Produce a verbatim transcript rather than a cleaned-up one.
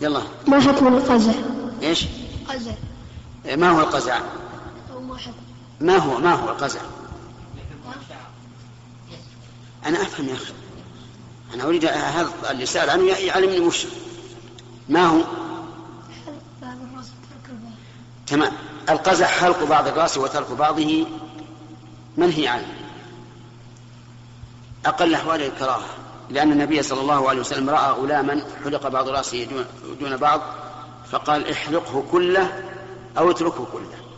يلا. ما حكم القزع؟ ايش؟ قزع. ما هو القزع؟ أو ما حكم؟ ما هو ما هو القزع؟ أنا أفهم يا أخي، أنا أريد هذا اللي سأل عنه يعلمني وش ما هو. تمام. القزع حلق بعض الرأس وترك بعضه منهي عنه، أقل أحوال الكراهة، لأن النبي صلى الله عليه وسلم رأى غلاما حلق بعض رأسه دون بعض فقال احلقه كله أو اتركه كله.